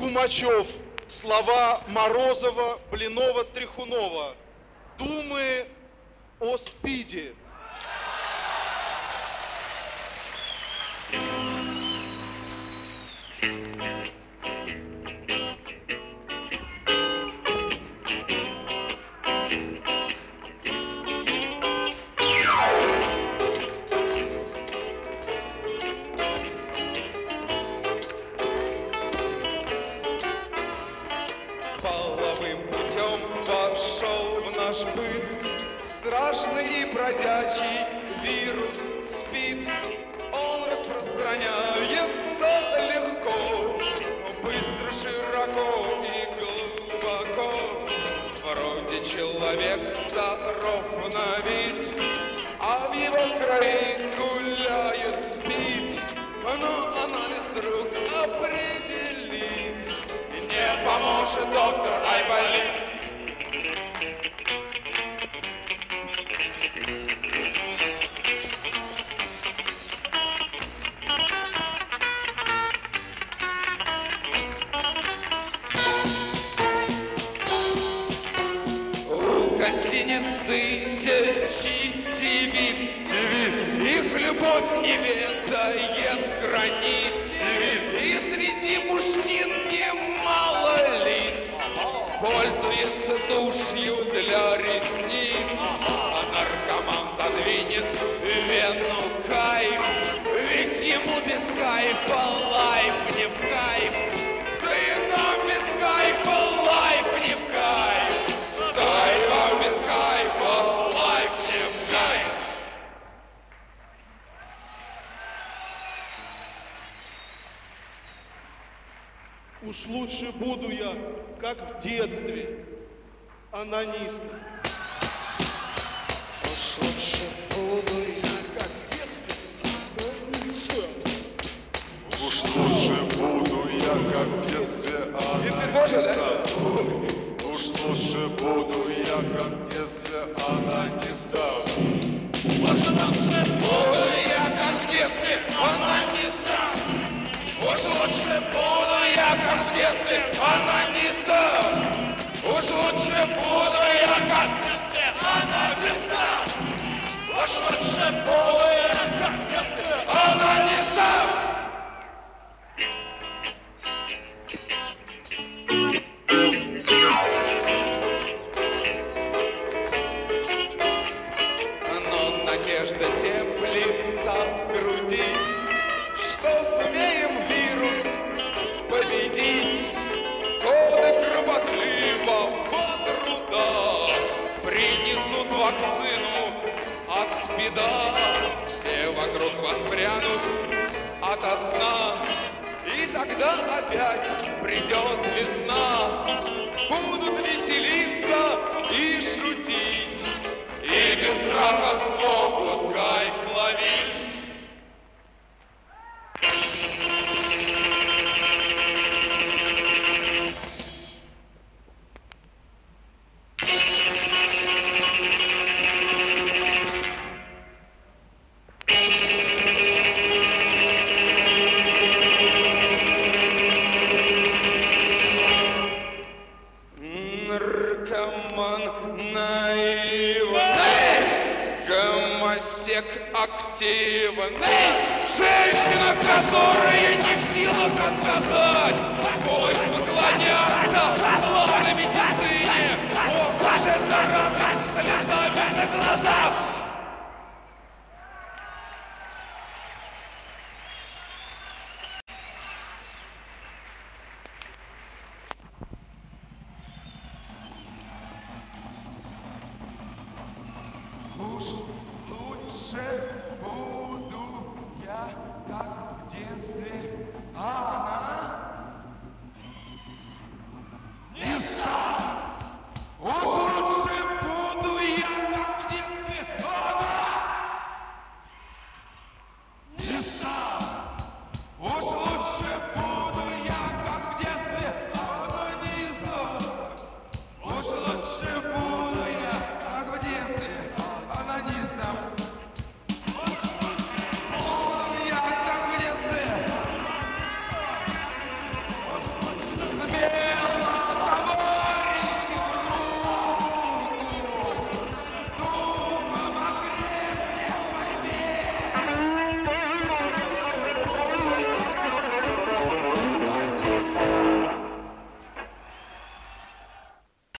Думачев. Слова Морозова, Блинова, Тряхунова. Думы о СПИДе. Половым путем вошел в наш быт страшный и бродячий вирус СПИД. Он распространяется легко, быстро, широко и глубоко. Вроде человек здоров на вид, а в его крови гуляет СПИД. Но анализ вдруг определит: не поможет доктор Айболит. У гостиниц тысячи девиц, их любовь не ведает границ. И среди мужчин немало лиц пользуется тушью для ресниц. А наркоман задвинет вену кайф, ведь ему без кайфа лайф не в кайф. Да и нам без кайфа лайф не в кайф. Да и вам без кайфа лайф не в кайф. Уж лучше буду я, как в детстве, анонистом. Уж лучше буду я, как в детстве, анонистом. Уж лучше буду я, как в детстве, И ты тоже, да? Уж лучше буду я, как в детстве, анонистом. Уж лучше буду я, как в детстве, анонистом. Уж лучше буду я, как в детстве, анонистом. Уж лучше буду я, как в детстве, анонистом. Уж лучше буду я, как в детстве, анонистом. Но надежда теплится в груди, что сумеем вирус победить. Годы кропотливого труда принесут вакцину от СПИДа. Все вокруг воспрянут ото сна, и тогда опять придет весна. Будут веселиться и шутить, и без страха смогут кайф ловить. Наркоман наивный, гомосек активный, женщина, которая не в силах